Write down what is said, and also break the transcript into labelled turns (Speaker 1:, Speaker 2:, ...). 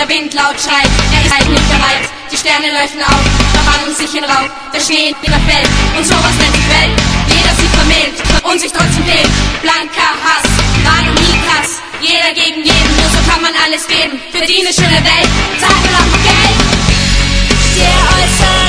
Speaker 1: der Wind laut schreit. Er ist halt nicht bereit, die Sterne leuchten auf, doch an uns sich in Rauch, der Schnee in der Welt. Und sowas nennt sich Welt, jeder sie vermählt und sich trotzdem wählt. Blanker Hass, war noch nie krass, jeder gegen jeden, nur so kann man alles geben. Für die eine schöne Welt, Zeit und auch Geld. Der äußere